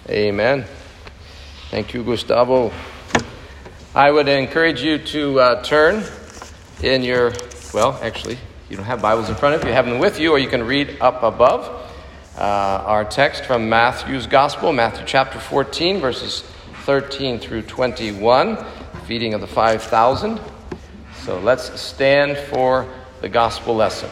Amen. Thank you, Gustavo. I would encourage you to turn in your, actually, you don't have Bibles in front of you. You have them with you, or you can read up above our text from Matthew's Gospel, Matthew chapter 14, verses 13 through 21, feeding of the 5,000. So let's stand for the gospel lesson.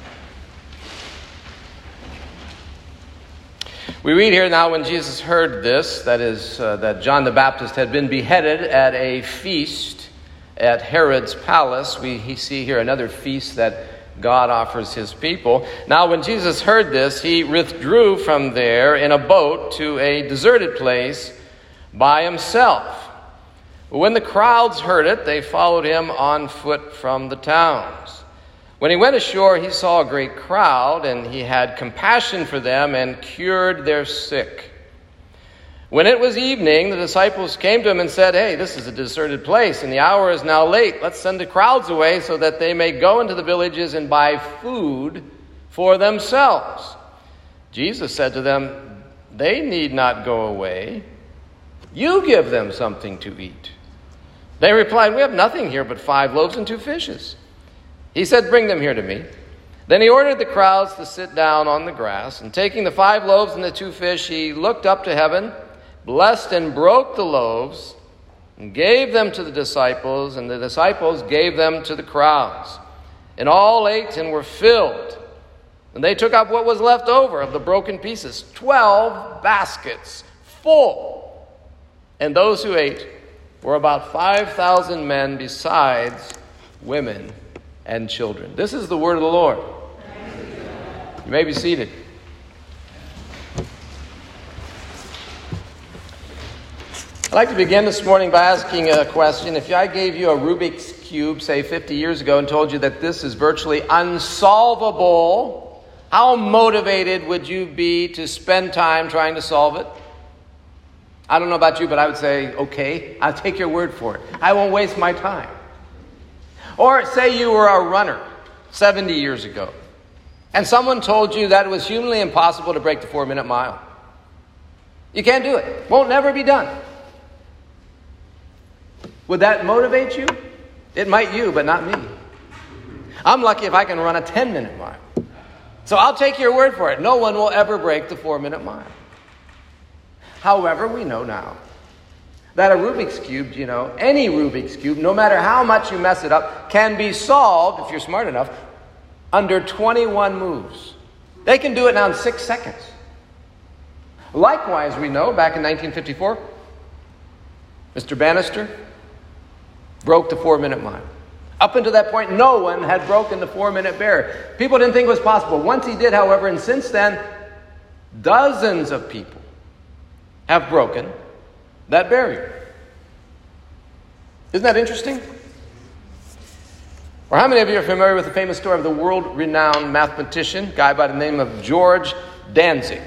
We read here now, when Jesus heard this, that is, that John the Baptist had been beheaded at a feast at Herod's palace. We see here another feast that God offers his people. Now, when Jesus heard this, he withdrew from there in a boat to a deserted place by himself. When the crowds heard it, they followed him on foot from the towns. When he went ashore, he saw a great crowd, and he had compassion for them and cured their sick. When it was evening, the disciples came to him and said, "Hey, this is a deserted place, and the hour is now late. Let's send the crowds away so that they may go into the villages and buy food for themselves." Jesus said to them, "They need not go away. You give them something to eat." They replied, "We have nothing here but 5 loaves and 2 fishes. He said, "Bring them here to me." Then he ordered the crowds to sit down on the grass, and taking the 5 loaves and the 2 fish, he looked up to heaven, blessed and broke the loaves, and gave them to the disciples, and the disciples gave them to the crowds. And all ate and were filled. And they took up what was left over of the broken pieces, 12 baskets full. And those who ate were about 5,000 men, besides women and children. This is the word of the Lord. You may be seated. I'd like to begin this morning by asking a question. If I gave you a Rubik's Cube, say 50 years ago, and told you that this is virtually unsolvable, how motivated would you be to spend time trying to solve it? I don't know about you, but I would say, okay, I'll take your word for it. I won't waste my time. Or say you were a runner 70 years ago, and someone told you that it was humanly impossible to break the 4-minute mile. You can't do it. Won't never be done. Would that motivate you? It might you, but not me. I'm lucky if I can run a 10-minute mile. So I'll take your word for it. No one will ever break the 4-minute mile. However, we know now that a Rubik's Cube, any Rubik's Cube, no matter how much you mess it up, can be solved, if you're smart enough, under 21 moves. They can do it now in 6 seconds. Likewise, we know, back in 1954, Mr. Bannister broke the 4-minute mile. Up until that point, no one had broken the 4-minute barrier. People didn't think it was possible. Once he did, however, and since then, dozens of people have broken that barrier. Isn't that interesting? Or how many of you are familiar with the famous story of the world-renowned mathematician, guy by the name of George Dantzig?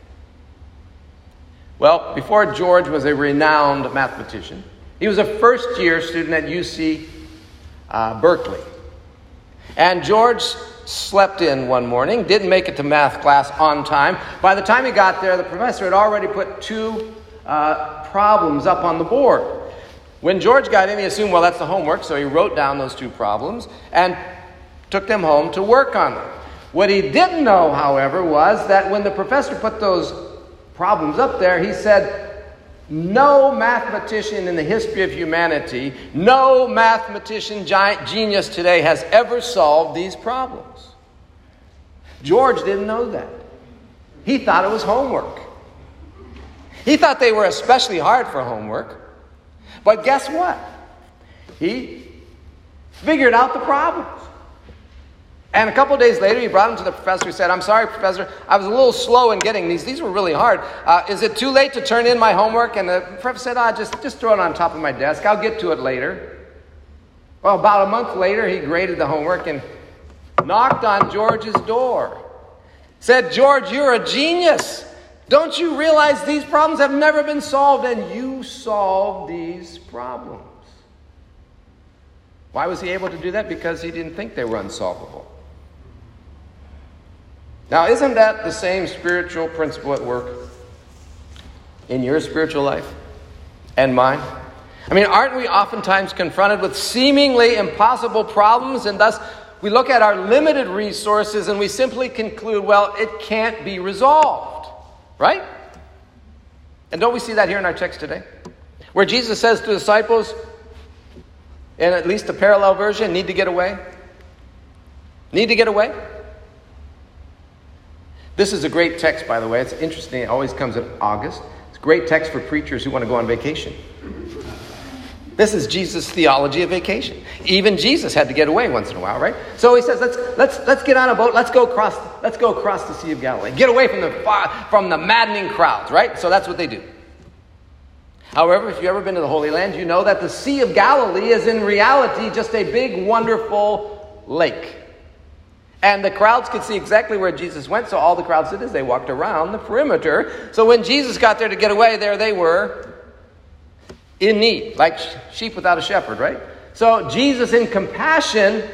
Well, before George was a renowned mathematician, he was a first-year student at UC Berkeley. And George slept in one morning, didn't make it to math class on time. By the time he got there, the professor had already put 2 problems up on the board. When George got in, he assumed, well, that's the homework, so he wrote down those 2 problems and took them home to work on them. What he didn't know, however, was that when the professor put those problems up there, he said, no mathematician in the history of humanity, no mathematician genius today has ever solved these problems. George didn't know that. He thought it was homework. He thought they were especially hard for homework. But guess what? He figured out the problems. And a couple of days later, he brought them to the professor. He said, "I'm sorry, Professor, I was a little slow in getting these. These were really hard. Is it too late to turn in my homework?" And the professor said, just throw it on top of my desk. I'll get to it later." Well, about a month later, he graded the homework and knocked on George's door. Said, "George, you're a genius. Don't you realize these problems have never been solved, and you solved these problems?" Why was he able to do that? Because he didn't think they were unsolvable. Now, isn't that the same spiritual principle at work? in your spiritual life and mine? I mean, aren't we oftentimes confronted with seemingly impossible problems, and thus we look at our limited resources and we simply conclude, well, it can't be resolved, right? And don't we see that here in our text today? Where Jesus says to the disciples, in at least a parallel version, need to get away. Need to get away. This is a great text, by the way. It's interesting. It always comes in August. It's a great text for preachers who want to go on vacation. This is Jesus' theology of vacation. Even Jesus had to get away once in a while, right? So he says, let's get on a boat. Let's go across the Sea of Galilee. Get away from the maddening crowds, right? So that's what they do. However, if you've ever been to the Holy Land, you know that the Sea of Galilee is in reality just a big, wonderful lake. And the crowds could see exactly where Jesus went, so all the crowds did is they walked around the perimeter. So when Jesus got there to get away, there they were, in need, like sheep without a shepherd, right? So Jesus, in compassion,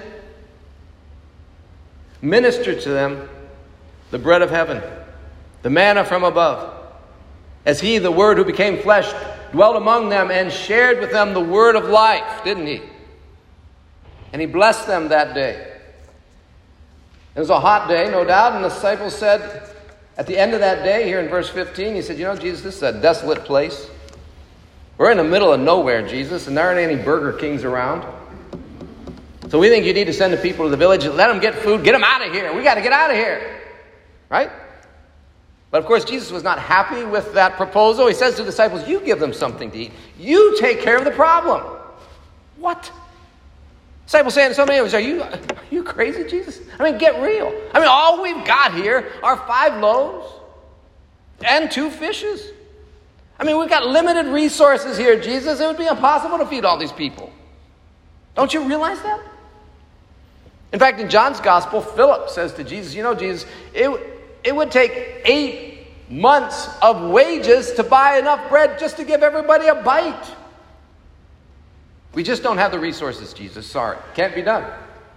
ministered to them the bread of heaven, the manna from above, as he, the Word who became flesh, dwelt among them and shared with them the word of life, didn't he? And he blessed them that day. It was a hot day, no doubt, and the disciples said, at the end of that day, here in verse 15, he said, Jesus, this is a desolate place. We're in the middle of nowhere, Jesus, and there aren't any Burger Kings around. So we think you need to send the people to the village and let them get food. Get them out of here. We got to get out of here. Right? But of course, Jesus was not happy with that proposal. He says to the disciples, you give them something to eat. You take care of the problem. What? Disciples saying to so many of us, are you crazy, Jesus? I mean, get real. I mean, all we've got here are 5 loaves and 2 fishes. I mean, we've got limited resources here, Jesus. It would be impossible to feed all these people. Don't you realize that? In fact, in John's gospel, Philip says to Jesus, Jesus, it would take 8 months of wages to buy enough bread just to give everybody a bite. We just don't have the resources, Jesus. Sorry. Can't be done.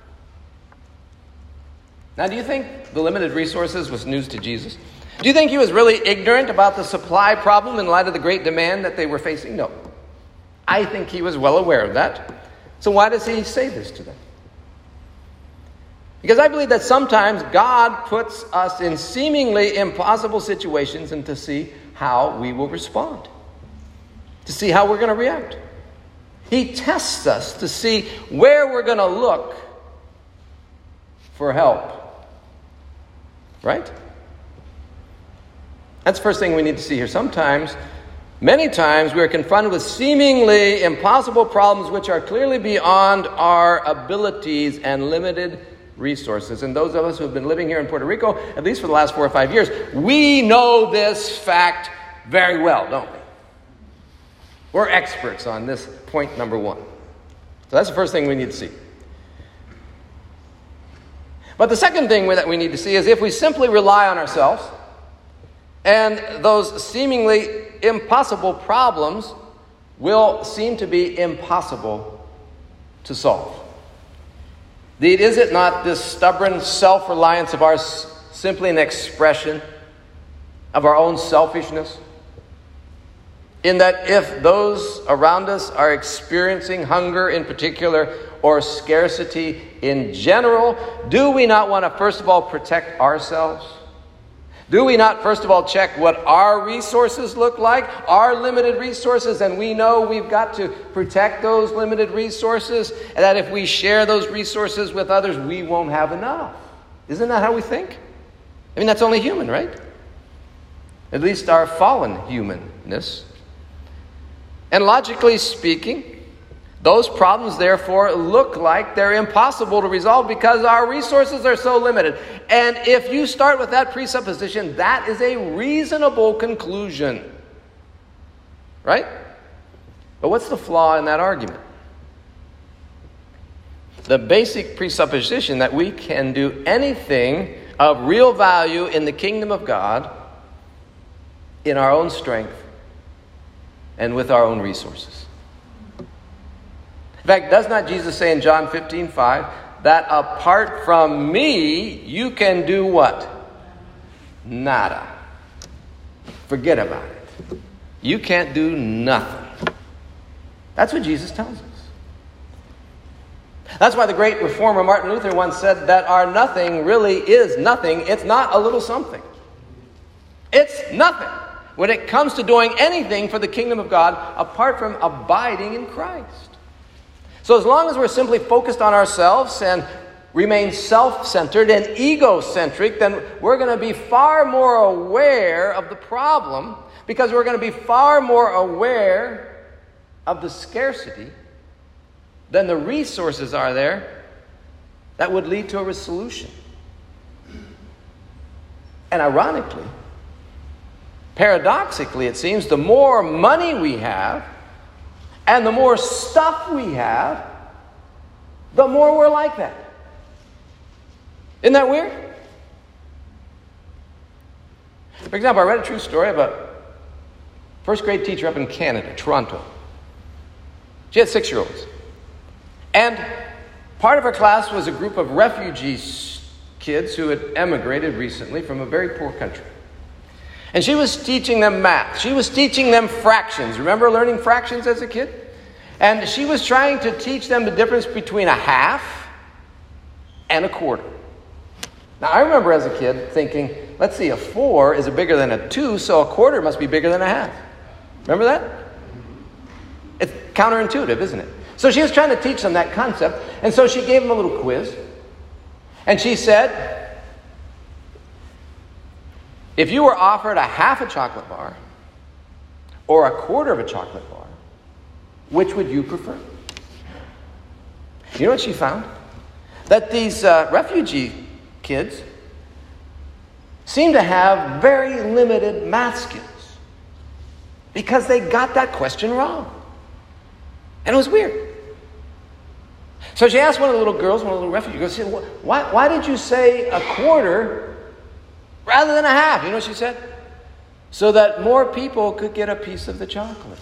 Now, do you think the limited resources was news to Jesus? Do you think he was really ignorant about the supply problem in light of the great demand that they were facing? No. I think he was well aware of that. So why does he say this to them? Because I believe that sometimes God puts us in seemingly impossible situations and to see how we will respond, to see how we're going to react. He tests us to see where we're going to look for help. Right? That's the first thing we need to see here. Many times, we are confronted with seemingly impossible problems which are clearly beyond our abilities and limited resources. And those of us who have been living here in Puerto Rico, at least for the last 4 or 5 years, we know this fact very well, don't we? We're experts on this point number 1. So that's the first thing we need to see. But the second thing that we need to see is if we simply rely on ourselves, and those seemingly impossible problems will seem to be impossible to solve. Indeed, is it not this stubborn self-reliance of ours simply an expression of our own selfishness? In that if those around us are experiencing hunger in particular or scarcity in general, do we not want to first of all protect ourselves? Do we not, first of all, check what our resources look like, our limited resources, and we know we've got to protect those limited resources, and that if we share those resources with others, we won't have enough? Isn't that how we think? I mean, that's only human, right? At least our fallen humanness. And logically speaking, those problems, therefore, look like they're impossible to resolve because our resources are so limited. And if you start with that presupposition, that is a reasonable conclusion. Right? But what's the flaw in that argument? The basic presupposition that we can do anything of real value in the kingdom of God in our own strength and with our own resources. In fact, does not Jesus say in John 15:5 that apart from me, you can do what? Nada. Forget about it. you can't do nothing. That's what Jesus tells us. That's why the great reformer Martin Luther once said that our nothing really is nothing. It's not a little something. It's nothing when it comes to doing anything for the kingdom of God apart from abiding in Christ. So as long as we're simply focused on ourselves and remain self-centered and egocentric, then we're going to be far more aware of the problem, because we're going to be far more aware of the scarcity than the resources are there that would lead to a solution. And ironically, paradoxically, it seems, the more money we have and the more stuff we have, the more we're like that. Isn't that weird? For example, I read a true story about a first grade teacher up in Canada, Toronto. She had 6-year-olds. And part of her class was a group of refugee kids who had emigrated recently from a very poor country. And she was teaching them math. She was teaching them fractions. Remember learning fractions as a kid? And she was trying to teach them the difference between a half and a quarter. Now, I remember as a kid thinking, let's see, a 4 is bigger than a 2, so a quarter must be bigger than a half. Remember that? It's counterintuitive, isn't it? So she was trying to teach them that concept, and so she gave them a little quiz. And she said, if you were offered a half a chocolate bar or a quarter of a chocolate bar, which would you prefer? You know what she found? That these refugee kids seem to have very limited math skills because they got that question wrong. And it was weird. So she asked one of the little girls, one of the little refugees, she said, why did you say a quarter rather than a half? You know what she said? So that more people could get a piece of the chocolate.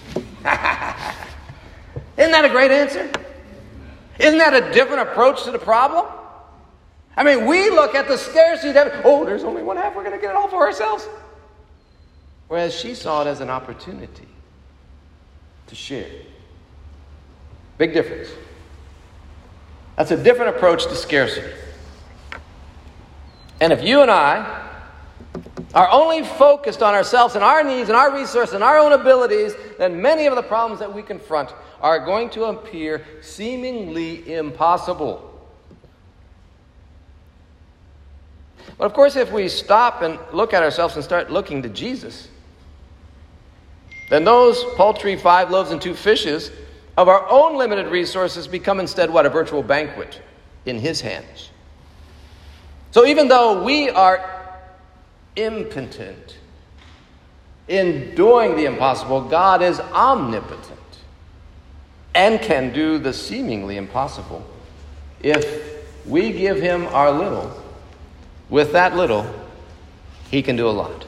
Isn't that a great answer? Isn't that a different approach to the problem? I mean, we look at the scarcity of, there's only one half, we're going to get it all for ourselves. Whereas she saw it as an opportunity to share. Big difference. That's a different approach to scarcity. And if you and I are only focused on ourselves and our needs and our resources and our own abilities, then many of the problems that we confront are going to appear seemingly impossible. But of course, if we stop and look at ourselves and start looking to Jesus, then those paltry 5 loaves and 2 fishes of our own limited resources become instead what? A virtual banquet in his hands. So even though we are impotent in doing the impossible, God is omnipotent and can do the seemingly impossible if we give him our little. With that little, he can do a lot.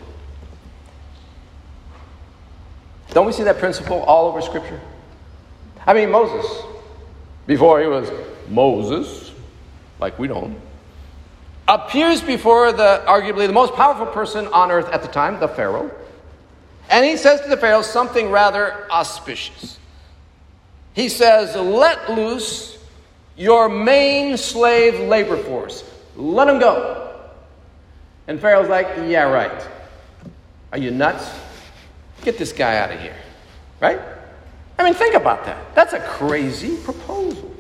Don't we see that principle all over Scripture? I mean, Moses, before he was Moses, like we don't, appears before arguably the most powerful person on earth at the time, the Pharaoh. And he says to the Pharaoh something rather auspicious. He says, let loose your main slave labor force. Let them go. And Pharaoh's like, yeah, right. Are you nuts? Get this guy out of here. Right? I mean, think about that. That's a crazy proposal.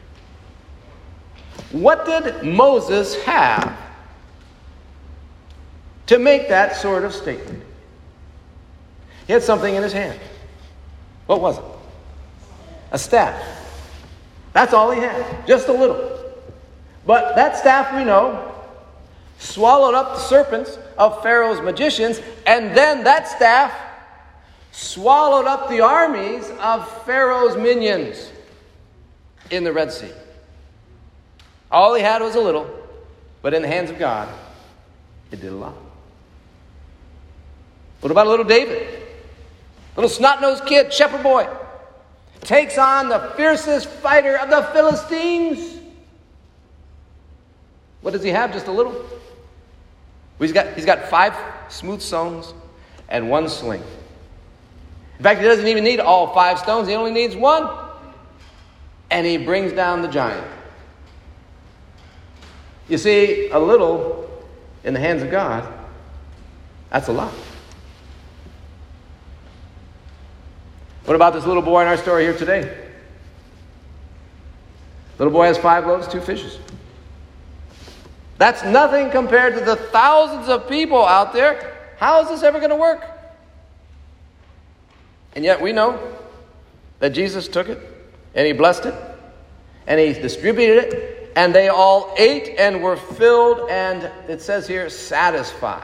What did Moses have to make that sort of statement? He had something in his hand. What was it? A staff. That's all he had. Just a little. But that staff, we know, swallowed up the serpents of Pharaoh's magicians, and then that staff swallowed up the armies of Pharaoh's minions in the Red Sea. All he had was a little, but in the hands of God, it did a lot. What about a little David? Little snot-nosed kid, shepherd boy, takes on the fiercest fighter of the Philistines. What does he have? Just a little. He's got 5 smooth stones and 1 sling. In fact, he doesn't even need all 5 stones. He only needs 1. And he brings down the giant. You see, a little in the hands of God, that's a lot. What about this little boy in our story here today? Little boy has 5 loaves, 2 fishes. That's nothing compared to the thousands of people out there. How is this ever going to work? And yet we know that Jesus took it and he blessed it and he distributed it and they all ate and were filled and it says here satisfied.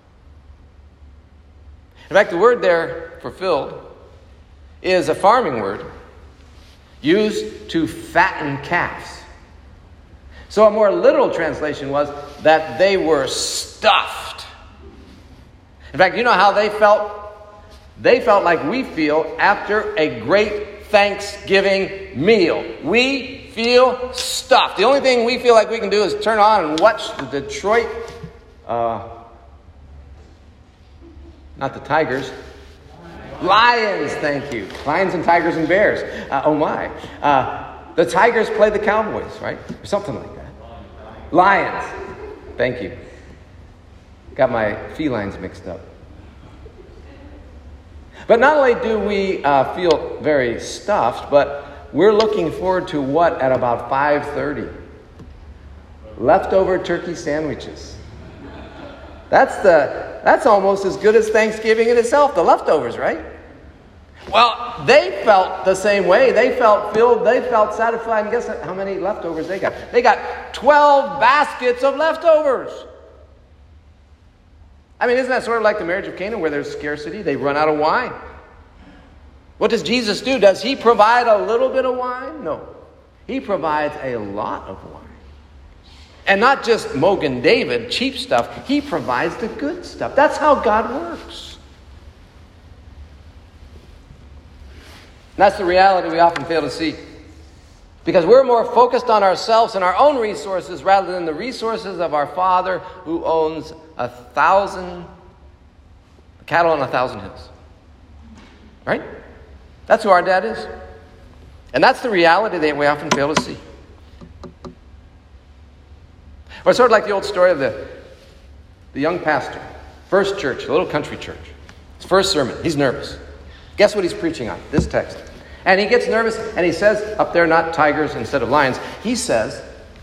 In fact, the word there for filled is a farming word used to fatten calves. So a more literal translation was that they were stuffed. In fact, you know how they felt? They felt like we feel after a great Thanksgiving meal. We feel stuffed. The only thing we feel like we can do is turn on and watch the Detroit, not the Tigers, Lions, thank you. Lions and Tigers and Bears. Oh my. The Tigers play the Cowboys, right? Or something like that. Lions. Thank you. Got my felines mixed up. But not only do we feel very stuffed, but we're looking forward to what at about 5:30? Leftover turkey sandwiches. That's almost as good as Thanksgiving in itself, the leftovers, right? Well, they felt the same way. They felt filled. They felt satisfied. And guess how many leftovers they got? They got 12 baskets of leftovers. I mean, isn't that sort of like the marriage of Cana where there's scarcity? They run out of wine. What does Jesus do? Does he provide a little bit of wine? No. He provides a lot of wine. And not just Mogan David, cheap stuff. He provides the good stuff. That's how God works. And that's the reality we often fail to see. Because we're more focused on ourselves and our own resources rather than the resources of our Father who owns 1,000 cattle on 1,000 hills. Right? That's who our dad is. And that's the reality that we often fail to see. Or sort of like the old story of the young pastor. First church, a little country church. His first sermon. He's nervous. Guess what he's preaching on? This text. And he gets nervous and he says, up there, not tigers instead of lions. He says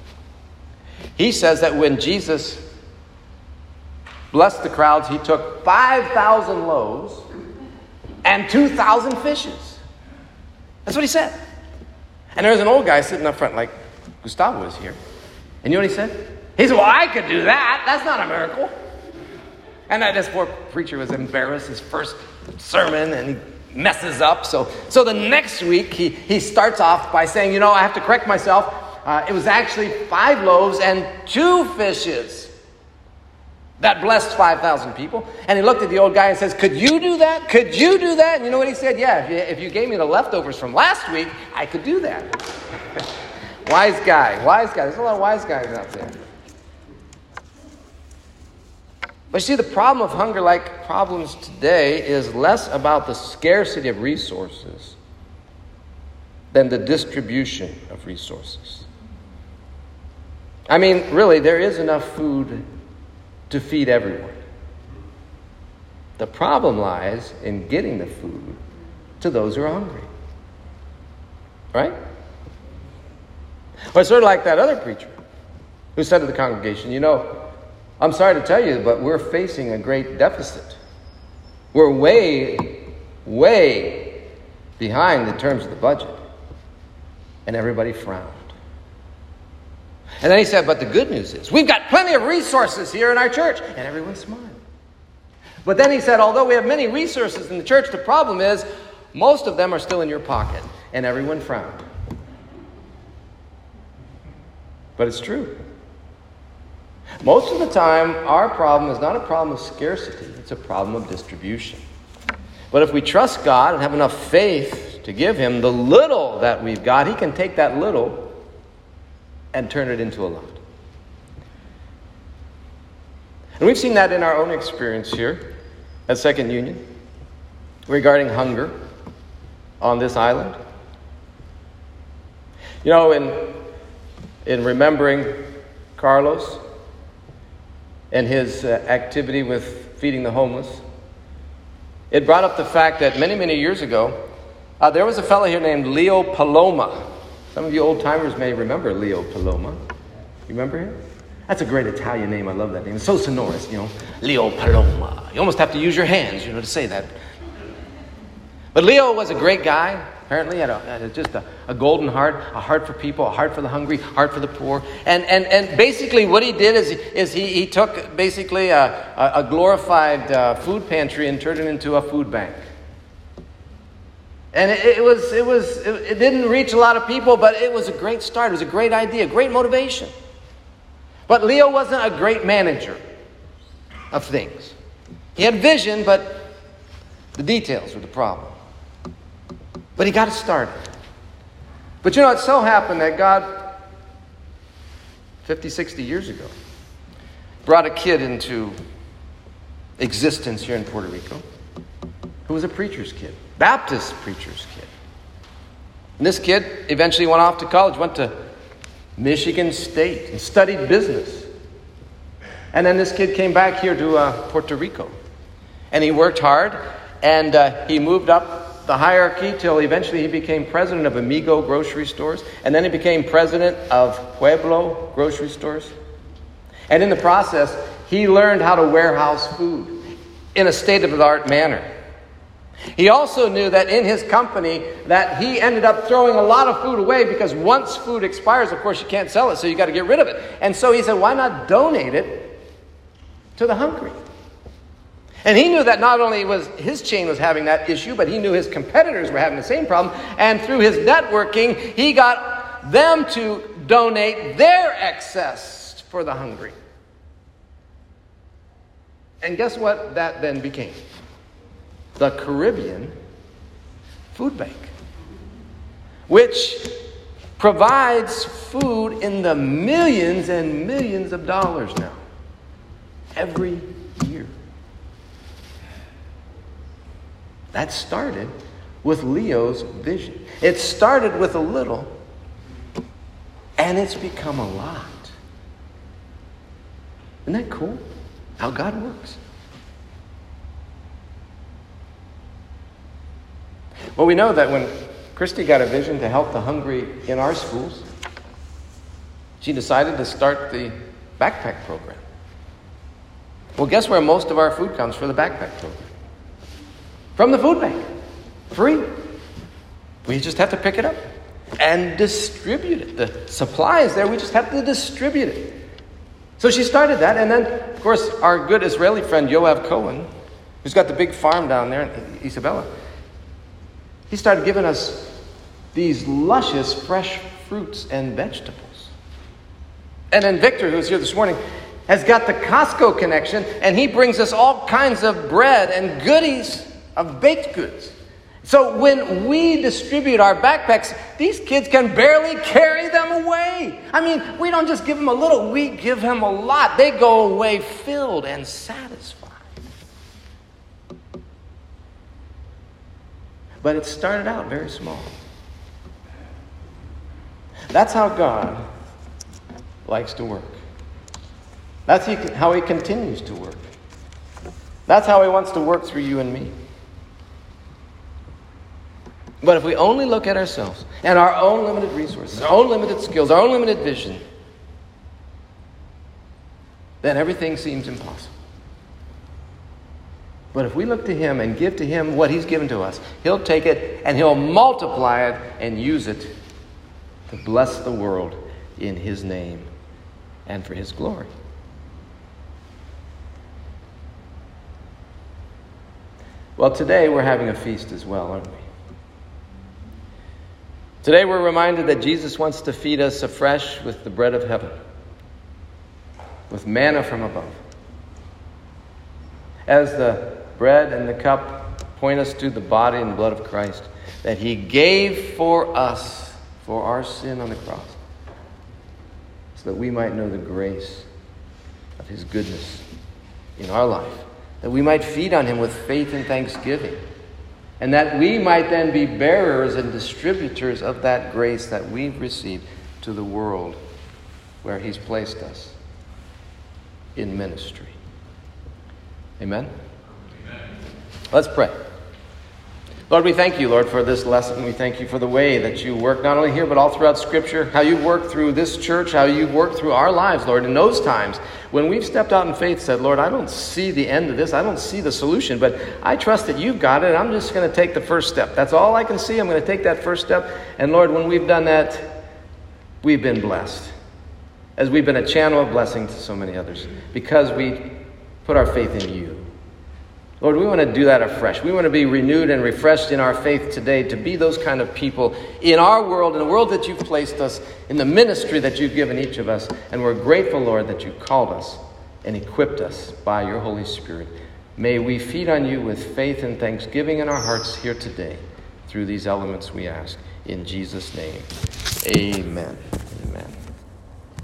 that when Jesus blessed the crowds, he took 5,000 loaves and 2,000 fishes. That's what he said. And there was an old guy sitting up front like Gustavo is here. And you know what he said? He said, well, I could do that. That's not a miracle. And this poor preacher was embarrassed, his first sermon, and he messes up. So the next week, he starts off by saying, I have to correct myself. It was actually 5 loaves and 2 fishes that blessed 5,000 people. And he looked at the old guy and says, could you do that? Could you do that? And you know what he said? Yeah, if you gave me the leftovers from last week, I could do that. Wise guy. There's a lot of wise guys out there. But you see, the problem of hunger, like problems today, is less about the scarcity of resources than the distribution of resources. I mean, really, there is enough food to feed everyone. The problem lies in getting the food to those who are hungry. Right? Or it's sort of like that other preacher who said to the congregation, I'm sorry to tell you, but we're facing a great deficit. We're way, way behind in terms of the budget. And everybody frowned. And then he said, but the good news is, we've got plenty of resources here in our church. And everyone smiled. But then he said, although we have many resources in the church, the problem is, most of them are still in your pocket. And everyone frowned. But it's true. Most of the time, our problem is not a problem of scarcity. It's a problem of distribution. But if we trust God and have enough faith to give him the little that we've got, he can take that little and turn it into a lot. And we've seen that in our own experience here at Second Union. regarding hunger on this island. You know, in remembering Carlos and his activity with feeding the homeless, it brought up the fact that many, many years ago, there was a fellow here named Leo Paloma. Some of you old-timers may remember Leo Paloma. You remember him? That's a great Italian name. I love that name. It's so sonorous, you know. Leo Paloma. You almost have to use your hands, to say that. But Leo was a great guy. Apparently, had just a golden heart, a heart for people, a heart for the hungry, a heart for the poor. And basically what he did is he took basically a glorified food pantry and turned it into a food bank. And it didn't reach a lot of people, but it was a great start. It was a great idea, great motivation. But Leo wasn't a great manager of things. He had vision, but the details were the problem. But he got it started. But it so happened that God, 50, 60 years ago, brought a kid into existence here in Puerto Rico who was a preacher's kid, Baptist preacher's kid. And this kid eventually went off to college, went to Michigan State and studied business. And then this kid came back here to Puerto Rico. And he worked hard, and he moved up the hierarchy till eventually he became president of Amigo grocery stores. And then he became president of Pueblo grocery stores. And in the process, he learned how to warehouse food in a state-of-the-art manner. He also knew that in his company that he ended up throwing a lot of food away because once food expires, of course, you can't sell it, so you got to get rid of it. And so he said, why not donate it to the hungry? And he knew that not only was his chain was having that issue, but he knew his competitors were having the same problem. And through his networking, he got them to donate their excess for the hungry. And guess what that then became? The Caribbean Food Bank, which provides food in the millions and millions of dollars now, every year. That started with Leo's vision. It started with a little, and it's become a lot. Isn't that cool? How God works. Well, we know that when Christy got a vision to help the hungry in our schools, she decided to start the backpack program. Well, guess where most of our food comes for the backpack program? From the food bank. Free. We just have to pick it up and distribute it. The supply is there. We just have to distribute it. So she started that. And then, of course, our good Israeli friend, Yoav Cohen, who's got the big farm down there in Isabella, he started giving us these luscious fresh fruits and vegetables. And then Victor, who's here this morning, has got the Costco connection, and he brings us all kinds of bread and goodies of baked goods. So when we distribute our backpacks, these kids can barely carry them away. I mean, we don't just give them a little, we give them a lot. They go away filled and satisfied. But it started out very small. That's how God likes to work. That's how He continues to work. That's how He wants to work through you and me. But if we only look at ourselves and our own limited resources, our own limited skills, our own limited vision, then everything seems impossible. But if we look to Him and give to Him what He's given to us, He'll take it and He'll multiply it and use it to bless the world in His name and for His glory. Well, today we're having a feast as well, aren't we? Today we're reminded that Jesus wants to feed us afresh with the bread of heaven, with manna from above. As the bread and the cup point us to the body and blood of Christ that He gave for us for our sin on the cross, so that we might know the grace of His goodness in our life, that we might feed on Him with faith and thanksgiving and that we might then be bearers and distributors of that grace that we've received to the world where He's placed us in ministry. Amen? Amen. Let's pray. Lord, we thank you, Lord, for this lesson. We thank you for the way that you work, not only here, but all throughout Scripture, how you work through this church, how you work through our lives, Lord, in those times when we've stepped out in faith, said, Lord, I don't see the end of this. I don't see the solution, but I trust that you've got it. I'm just going to take the first step. That's all I can see. I'm going to take that first step. And Lord, when we've done that, we've been blessed, as we've been a channel of blessing to so many others, because we put our faith in you. Lord, we want to do that afresh. We want to be renewed and refreshed in our faith today to be those kind of people in our world, in the world that you've placed us, in the ministry that you've given each of us. And we're grateful, Lord, that you called us and equipped us by your Holy Spirit. May we feed on you with faith and thanksgiving in our hearts here today through these elements we ask. In Jesus' name, amen.